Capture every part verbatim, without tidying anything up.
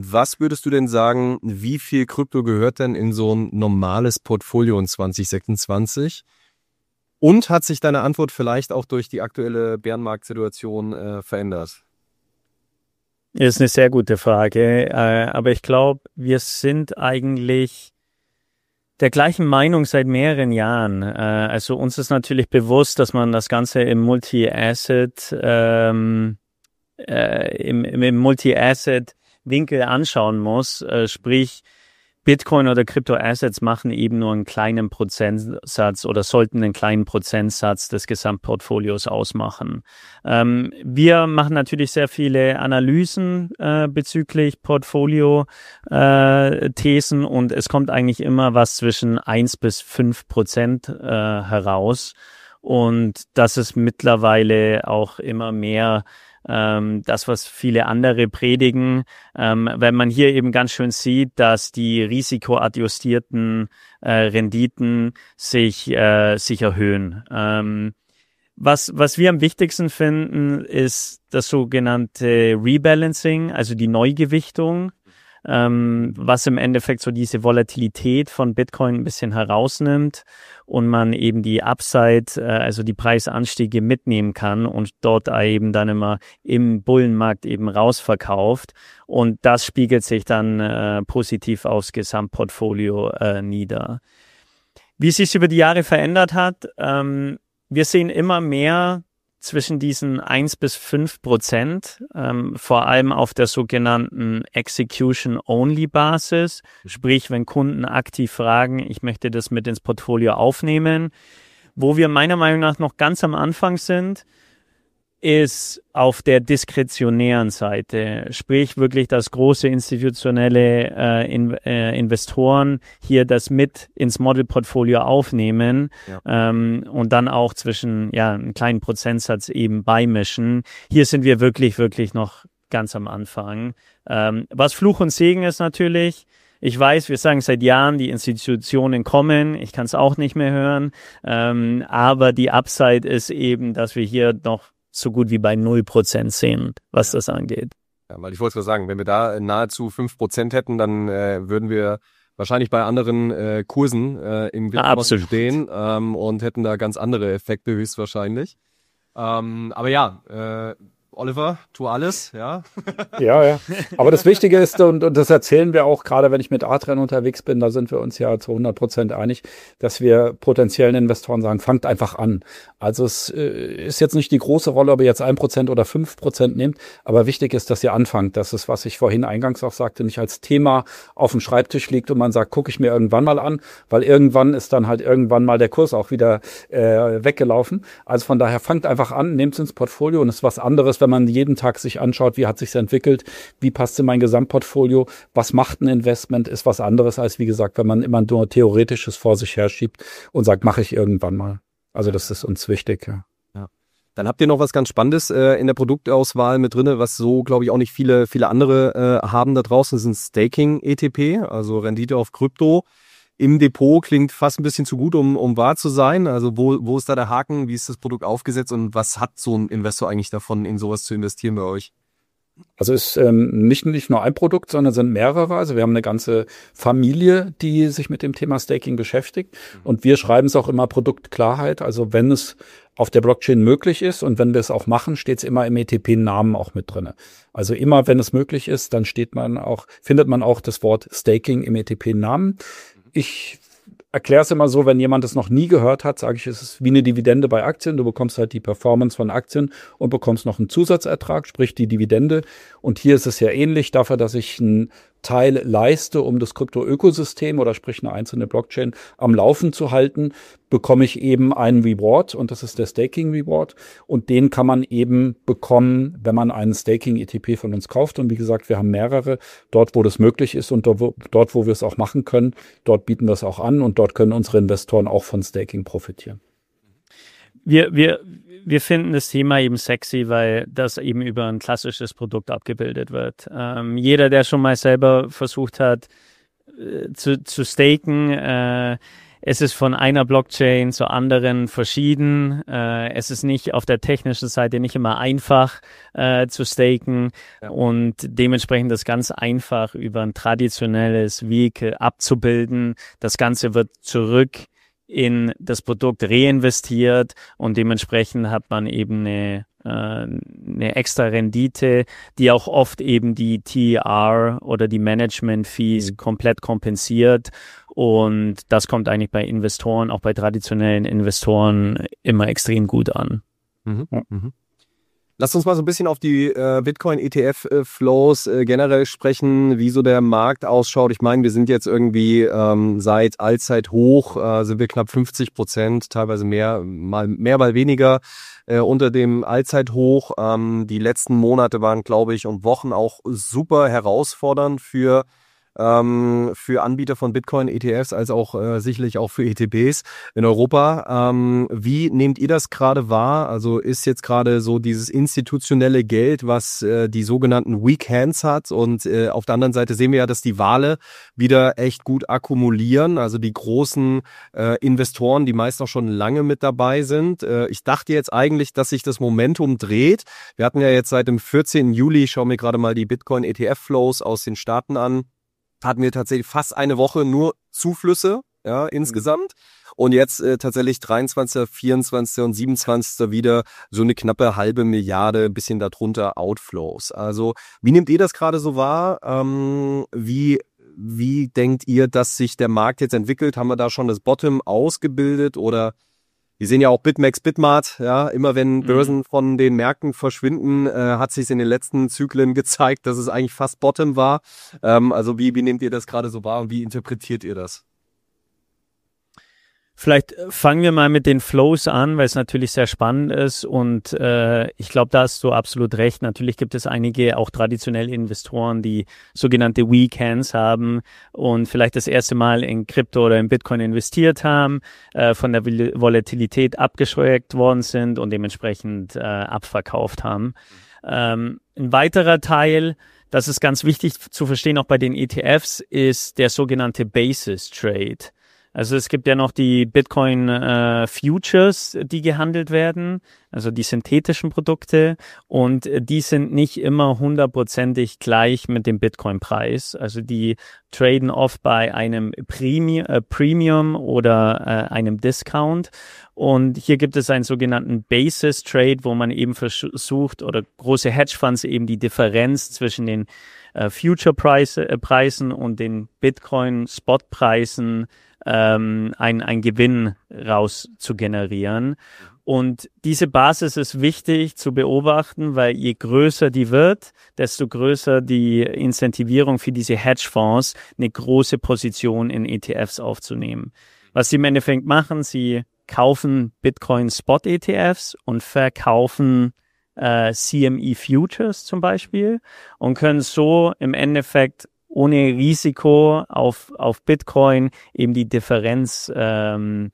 Was würdest du denn sagen, wie viel Krypto gehört denn in so ein normales Portfolio in zwanzig sechsundzwanzig? Und hat sich deine Antwort vielleicht auch durch die aktuelle Bärenmarktsituation äh, verändert? Ist eine sehr gute Frage, äh, aber ich glaube, wir sind eigentlich der gleichen Meinung seit mehreren Jahren. Äh, also uns ist natürlich bewusst, dass man das Ganze im Multi-Asset ähm, äh, im, im Multi-Asset-Winkel anschauen muss, äh, sprich Bitcoin oder Kryptoassets machen eben nur einen kleinen Prozentsatz oder sollten einen kleinen Prozentsatz des Gesamtportfolios ausmachen. Ähm, wir machen natürlich sehr viele Analysen äh, bezüglich Portfolio-Thesen äh, und es kommt eigentlich immer was zwischen eins bis fünf Prozent äh, heraus. Und das ist mittlerweile auch immer mehr Ähm, das, was viele andere predigen, ähm, wenn man hier eben ganz schön sieht, dass die risikoadjustierten äh, Renditen sich, äh, sich erhöhen. Ähm, was, was wir am wichtigsten finden, ist das sogenannte Rebalancing, also die Neugewichtung, ähm, was im Endeffekt so diese Volatilität von Bitcoin ein bisschen herausnimmt und man eben die Upside, äh, also die Preisanstiege mitnehmen kann und dort eben dann immer im Bullenmarkt eben rausverkauft. Und das spiegelt sich dann äh, positiv aufs Gesamtportfolio äh, nieder. Wie es sich über die Jahre verändert hat, ähm, wir sehen immer mehr zwischen diesen eins bis fünf Prozent, ähm, vor allem auf der sogenannten Execution-Only-Basis, sprich, wenn Kunden aktiv fragen, ich möchte das mit ins Portfolio aufnehmen. Wo wir meiner Meinung nach noch ganz am Anfang sind, ist auf der diskretionären Seite, sprich wirklich, dass große institutionelle äh, in, äh, Investoren hier das mit ins Model-Portfolio aufnehmen, ja. ähm, und dann auch zwischen ja einen kleinen Prozentsatz eben beimischen. Hier sind wir wirklich, wirklich noch ganz am Anfang. Ähm, was Fluch und Segen ist natürlich, ich weiß, wir sagen seit Jahren, die Institutionen kommen, ich kann es auch nicht mehr hören, ähm, aber die Upside ist eben, dass wir hier noch so gut wie bei null Prozent sehen, was ja. das angeht. Ja, weil ich wollte es sagen, wenn wir da nahezu fünf Prozent hätten, dann äh, würden wir wahrscheinlich bei anderen äh, Kursen äh, im Bitcoin ah, stehen ähm, und hätten da ganz andere Effekte höchstwahrscheinlich. Ähm, aber ja, äh, Oliver, tu alles, ja. Ja, ja. Aber das Wichtige ist, und, und das erzählen wir auch, gerade wenn ich mit Adrian unterwegs bin, da sind wir uns ja zu hundert Prozent einig, dass wir potenziellen Investoren sagen, fangt einfach an. Also es äh, ist jetzt nicht die große Rolle, ob ihr jetzt ein Prozent oder fünf Prozent nehmt, aber wichtig ist, dass ihr anfangt. Das ist, was ich vorhin eingangs auch sagte, nicht als Thema auf dem Schreibtisch liegt und man sagt, gucke ich mir irgendwann mal an, weil irgendwann ist dann halt irgendwann mal der Kurs auch wieder äh, weggelaufen. Also von daher fangt einfach an, nehmt es ins Portfolio und es ist was anderes, wenn man jeden Tag sich anschaut, wie hat sich's entwickelt, wie passt in mein Gesamtportfolio, was macht ein Investment, ist was anderes als, wie gesagt, wenn man immer nur Theoretisches vor sich herschiebt und sagt, mache ich irgendwann mal. Also das ist uns wichtig, ja. Ja. Dann habt ihr noch was ganz Spannendes äh, in der Produktauswahl mit drin, was so, glaube ich, auch nicht viele, viele andere äh, haben da draußen. Das sind Staking-E T P, also Rendite auf Krypto. Im Depot klingt fast ein bisschen zu gut, um, um wahr zu sein. Also wo, wo ist da der Haken? Wie ist das Produkt aufgesetzt und was hat so ein Investor eigentlich davon, in sowas zu investieren bei euch? Also es ist ähm, nicht, nicht nur ein Produkt, sondern sind mehrere. Also wir haben eine ganze Familie, die sich mit dem Thema Staking beschäftigt. Und wir schreiben es auch immer Produktklarheit. Also wenn es auf der Blockchain möglich ist und wenn wir es auch machen, steht es immer im E T P-Namen auch mit drin. Also immer, wenn es möglich ist, dann steht man auch, findet man auch das Wort Staking im E T P-Namen. Ich erkläre es immer so, wenn jemand es noch nie gehört hat, sage ich, es ist wie eine Dividende bei Aktien. Du bekommst halt die Performance von Aktien und bekommst noch einen Zusatzertrag, sprich die Dividende. Und hier ist es ja ähnlich dafür, dass ich einen Teil leiste, um das Krypto-Ökosystem oder sprich eine einzelne Blockchain am Laufen zu halten, bekomme ich eben einen Reward und das ist der Staking-Reward und den kann man eben bekommen, wenn man einen Staking-E T P von uns kauft und wie gesagt, wir haben mehrere, dort wo das möglich ist und dort wo, dort, wo wir es auch machen können, dort bieten wir es auch an und dort können unsere Investoren auch von Staking profitieren. Wir, wir, wir finden das Thema eben sexy, weil das eben über ein klassisches Produkt abgebildet wird. Ähm, jeder, der schon mal selber versucht hat, äh, zu, zu staken, äh, es ist von einer Blockchain zur anderen verschieden. Äh, es ist nicht auf der technischen Seite nicht immer einfach äh, zu staken ja. und dementsprechend das ganz einfach über ein traditionelles Vehicle abzubilden. Das Ganze wird zurück in das Produkt reinvestiert und dementsprechend hat man eben eine, äh, eine extra Rendite, die auch oft eben die T R oder die Management-Fees mhm. komplett kompensiert. Und das kommt eigentlich bei Investoren, auch bei traditionellen Investoren, immer extrem gut an. Mhm. Mhm. Lass uns mal so ein bisschen auf die äh, Bitcoin-E T F-Flows äh, generell sprechen, wie so der Markt ausschaut. Ich meine, wir sind jetzt irgendwie ähm, seit Allzeithoch, äh, sind wir knapp fünfzig Prozent, teilweise mehr, mal mehr, mal weniger äh, unter dem Allzeithoch. Ähm, die letzten Monate waren, glaube ich, und Wochen auch super herausfordernd für Ähm, für Anbieter von Bitcoin-E T Fs als auch äh, sicherlich auch für E T Bs in Europa. Ähm, wie nehmt ihr das gerade wahr? Also ist jetzt gerade so dieses institutionelle Geld, was äh, die sogenannten Weak Hands hat und äh, auf der anderen Seite sehen wir ja, dass die Wale wieder echt gut akkumulieren, also die großen äh, Investoren, die meist auch schon lange mit dabei sind. Äh, ich dachte jetzt eigentlich, dass sich das Momentum dreht. Wir hatten ja jetzt seit dem vierzehnten Juli, schauen wir gerade mal die Bitcoin-E T F-Flows aus den Staaten an, hatten wir tatsächlich fast eine Woche nur Zuflüsse, ja, insgesamt. Und jetzt äh, tatsächlich dreiundzwanzigsten, vierundzwanzigsten und siebenundzwanzigsten wieder so eine knappe halbe Milliarde, bisschen darunter Outflows. Also wie nehmt ihr das gerade so wahr? Ähm, wie wie denkt ihr, dass sich der Markt jetzt entwickelt? Haben wir da schon das Bottom ausgebildet oder wir sehen ja auch BitMEX, Bitmart, ja, immer wenn Börsen mhm. von den Märkten verschwinden, äh, hat sich in den letzten Zyklen gezeigt, dass es eigentlich fast Bottom war. Ähm, also wie, wie nehmt ihr das gerade so wahr und wie interpretiert ihr das? Vielleicht fangen wir mal mit den Flows an, weil es natürlich sehr spannend ist und äh, ich glaube, da hast du absolut recht. Natürlich gibt es einige auch traditionelle Investoren, die sogenannte Weak Hands haben und vielleicht das erste Mal in Krypto oder in Bitcoin investiert haben, äh, von der Volatilität abgeschreckt worden sind und dementsprechend äh, abverkauft haben. Ähm, ein weiterer Teil, das ist ganz wichtig zu verstehen, auch bei den E T Fs, ist der sogenannte Basis Trade. Also es gibt ja noch die Bitcoin äh, Futures, die gehandelt werden, also die synthetischen Produkte und die sind nicht immer hundertprozentig gleich mit dem Bitcoin-Preis. Also die traden oft bei einem Premium, äh, Premium oder äh, einem Discount und hier gibt es einen sogenannten Basis Trade, wo man eben versucht oder große Hedgefonds eben die Differenz zwischen den äh, Future-Preisen und den Bitcoin-Spot-Preisen ähm, ein, ein Gewinn raus zu generieren. Und diese Basis ist wichtig zu beobachten, weil je größer die wird, desto größer die Incentivierung für diese Hedgefonds, eine große Position in E T Fs aufzunehmen. Was sie im Endeffekt machen, sie kaufen Bitcoin-Spot-E T Fs und verkaufen äh, C M E Futures zum Beispiel und können so im Endeffekt ohne Risiko auf auf Bitcoin eben die Differenz ähm,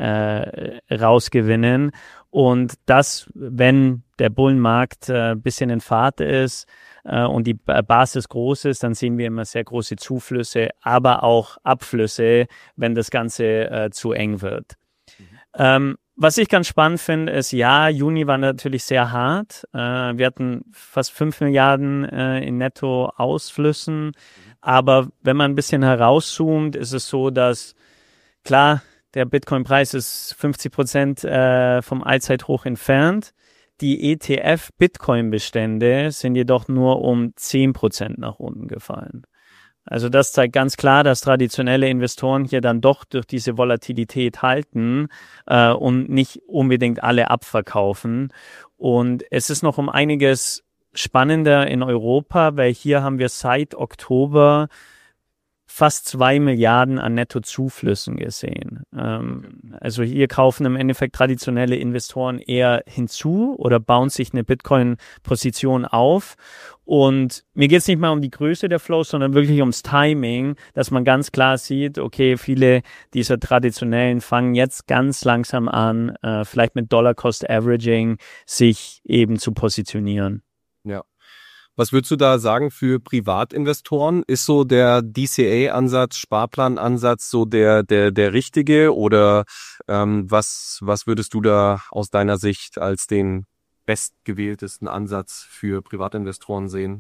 äh, rausgewinnen. Und das, wenn der Bullenmarkt ein äh, bisschen in Fahrt ist äh, und die Basis groß ist, dann sehen wir immer sehr große Zuflüsse, aber auch Abflüsse, wenn das Ganze äh, zu eng wird. Mhm. Ähm, Was ich ganz spannend finde, ist, ja, Juni war natürlich sehr hart. Äh, wir hatten fast fünf Milliarden äh, in Netto-Ausflüssen. Aber wenn man ein bisschen herauszoomt, ist es so, dass, klar, der Bitcoin-Preis ist fünfzig Prozent äh, vom Allzeithoch entfernt. Die E T F-Bitcoin-Bestände sind jedoch nur um zehn Prozent nach unten gefallen. Also das zeigt ganz klar, dass traditionelle Investoren hier dann doch durch diese Volatilität halten äh, und nicht unbedingt alle abverkaufen. Und es ist noch um einiges spannender in Europa, weil hier haben wir seit Oktober fast zwei Milliarden an Nettozuflüssen gesehen. Ähm, also hier kaufen im Endeffekt traditionelle Investoren eher hinzu oder bauen sich eine Bitcoin-Position auf. Und mir geht es nicht mal um die Größe der Flows, sondern wirklich ums Timing, dass man ganz klar sieht, okay, viele dieser traditionellen fangen jetzt ganz langsam an, äh, vielleicht mit Dollar-Cost-Averaging sich eben zu positionieren. Ja. Was würdest du da sagen für Privatinvestoren? Ist so der D C A-Ansatz, Sparplanansatz so der der der richtige oder ähm, was was würdest du da aus deiner Sicht als den bestgewähltesten Ansatz für Privatinvestoren sehen?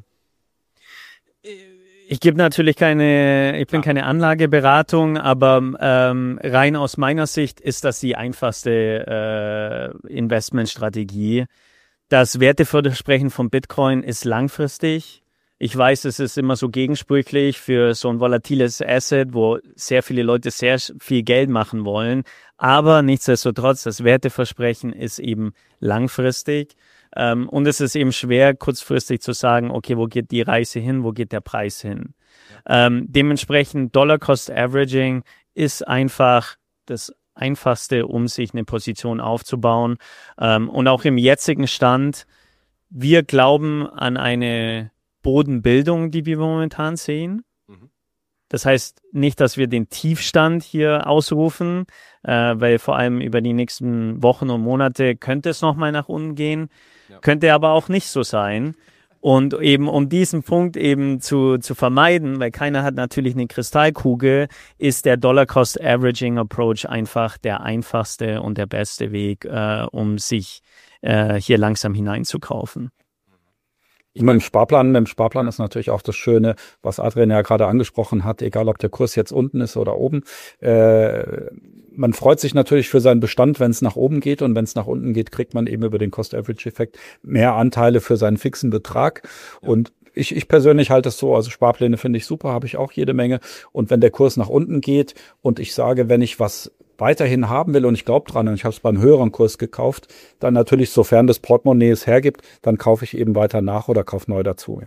Ich gebe natürlich keine, ich bin keine Anlageberatung, aber ähm, rein aus meiner Sicht ist das die einfachste äh, Investmentstrategie. Das Werteversprechen von Bitcoin ist langfristig. Ich weiß, es ist immer so gegensprüchlich für so ein volatiles Asset, wo sehr viele Leute sehr viel Geld machen wollen. Aber nichtsdestotrotz, das Werteversprechen ist eben langfristig. Ähm, und es ist eben schwer, kurzfristig zu sagen, okay, wo geht die Reise hin, wo geht der Preis hin? Ja. Ähm, dementsprechend Dollar Cost Averaging ist einfach das Einfachste, um sich eine Position aufzubauen. Ähm, und auch im jetzigen Stand, wir glauben an eine Bodenbildung, die wir momentan sehen. Mhm. Das heißt nicht, dass wir den Tiefstand hier ausrufen, äh, weil vor allem über die nächsten Wochen und Monate könnte es nochmal nach unten gehen, ja. Könnte aber auch nicht so sein. Und eben um diesen Punkt eben zu, zu vermeiden, weil keiner hat natürlich eine Kristallkugel, ist der Dollar Cost Averaging Approach einfach der einfachste und der beste Weg, äh, um sich äh, hier langsam hineinzukaufen. Ich meine, im Sparplan, im Sparplan ist natürlich auch das Schöne, was Adrian ja gerade angesprochen hat, egal ob der Kurs jetzt unten ist oder oben. Äh, man freut sich natürlich für seinen Bestand, wenn es nach oben geht, und wenn es nach unten geht, kriegt man eben über den Cost-Average-Effekt mehr Anteile für seinen fixen Betrag. Ja. Und ich, ich persönlich halte es so, also Sparpläne finde ich super, habe ich auch jede Menge. Und wenn der Kurs nach unten geht und ich sage, wenn ich was weiterhin haben will und ich glaube dran und ich habe es beim höheren Kurs gekauft, dann natürlich, sofern das Portemonnaie es hergibt, dann kaufe ich eben weiter nach oder kaufe neu dazu. Ja.